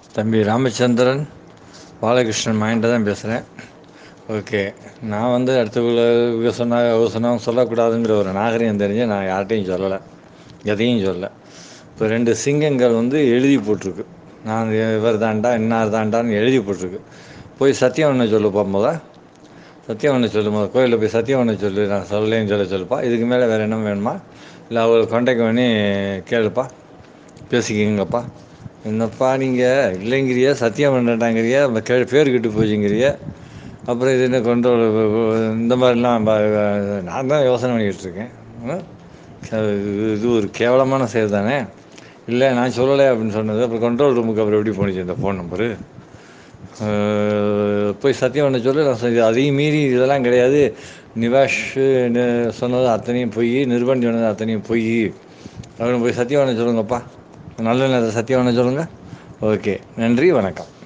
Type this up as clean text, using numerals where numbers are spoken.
தம்பி ராமச்சந்திரன் பாலகிருஷ்ணன் மைண்ட தான் பேசுகிறேன். ஓகே. நான் அடுத்தவங்கள சொன்னால் சொல்லக்கூடாதுங்கிற ஒரு நாகரிகம் தெரிஞ்சு நான் யார்கிட்டையும் சொல்லலை, எதையும் சொல்லலை. இப்போ 2 சிங்கங்கள் எழுதி போட்டிருக்கு. நான் இவர் தாண்டா இன்னார் தாண்டான்னு எழுதி போட்டிருக்கு. போய் சத்தியம் ஒன்று சொல்லுப்பா சத்தியம் ஒன்று சொல்லுமா, கோயிலில் போய் சத்தியம் ஒன்று சொல்லு, நான் சொல்லலேன்னு சொல்லுப்பா. இதுக்கு மேலே வேறு என்ன வேணுமா, இல்லை அவளை கான்டாக்ட் பண்ணி கேளுப்பா, பேசிக்கிங்கப்பா. என்னப்பா நீங்கள் இல்லைங்கிறிய, சத்தியம் பண்ணட்டாங்கிறிய, பேர் கெட்டு போச்சுங்கிறிய, அப்புறம் இது என்ன கொண்டு இந்த மாதிரிலாம் நான் தான் யோசனை பண்ணிக்கிட்டு இருக்கேன். இது ஒரு கேவலமான செயல் தானே. இல்லை நான் சொல்லலை அப்படின்னு சொன்னது, அப்புறம் கண்ட்ரோல் ரூமுக்கு அப்புறம் எப்படி போணுச்சு இந்த ஃபோன் நம்பரு? போய் சத்தியம் பண்ண சொல்லி நான் அதையும் மீறி இதெல்லாம் கிடையாது, நிவாஷ் சொன்னது அத்தனையும் பொய், நிர்பந்தி சொன்னது அத்தனையும் பொய் அப்படின்னு போய் சத்தியம் பண்ண சொல்லுங்கப்பா. நல்ல நேரத்தை சத்தியம் பண்ண சொல்லுங்கள். ஓகே, நன்றி, வணக்கம்.